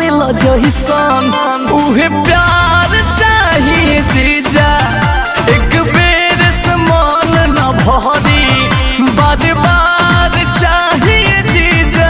करेला जइसन उहे प्यार चाहिए जीजा। एक बेर से मन न भरी बार बार चाहिए जीजा।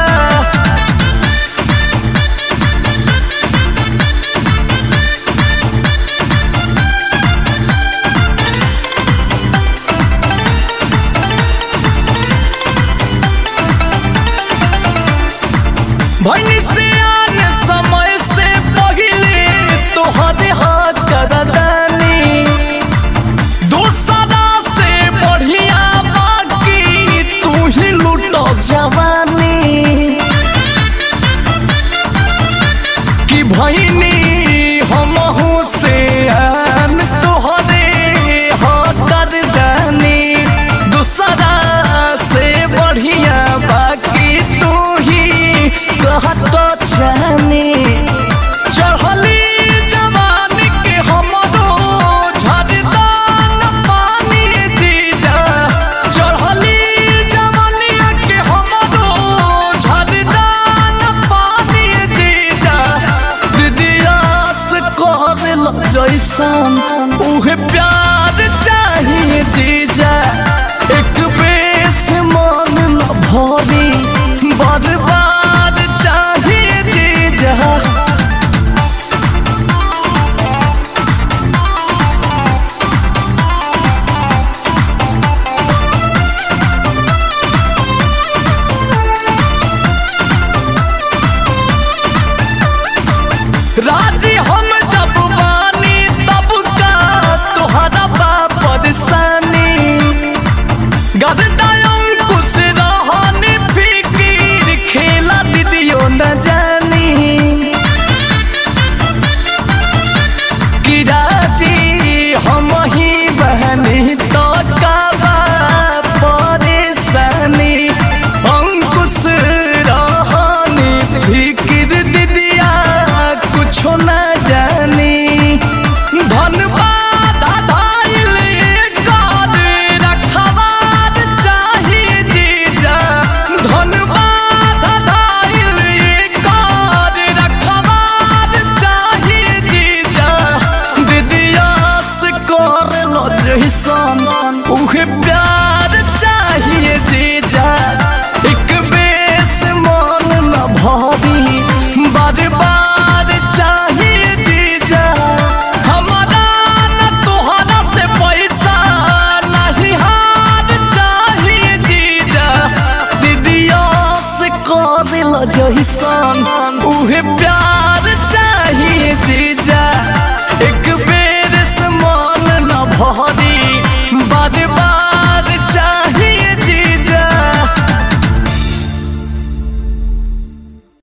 भैनी से आने समय से पहले तोहरे हाथ करदानी दूसरा से बढ़िया बाकी तू ही लूटो जवानी कि भैनी हमहू से आन तोहरे हाथ करदानी दूसरा से बढ़िया बाकी तू ही कहतो जानी। चढ़ली जवानी के हमरो झरदान पानी जीजा। चढ़ली जवानी के हमरो झरदान पानी जीजा। दिदियास करेला जइसन उहे प्यार चाहिए जीजा। एक बेर से मन न भरी बार बार चाहिए जीजा। राजी हम जब बानी तब का तोहरा बा परेशानी गददायम कुछ रहनी फिकीर खेला दीदियो न जानी कि राजी हम ही बहनी तो का परेशानी अंकुश रहनी फिकीर दीदिया कुछो न जानी। धन्यवाद धाइल कर रखवार चाहिए जीजा। धन्यवाद धाइल कर रखवार चाहिए जीजा। दिदियास करेला जइसन उहे प्यार चाहिए जीजा। एक बेर से मन न भरी बार बार चाहिए जीजा। हमारा न तोहरा से पैसा नहीं हार चाहिए जीजा। दिदियास करेला जइसन उहे प्यार चाहिए जीजा।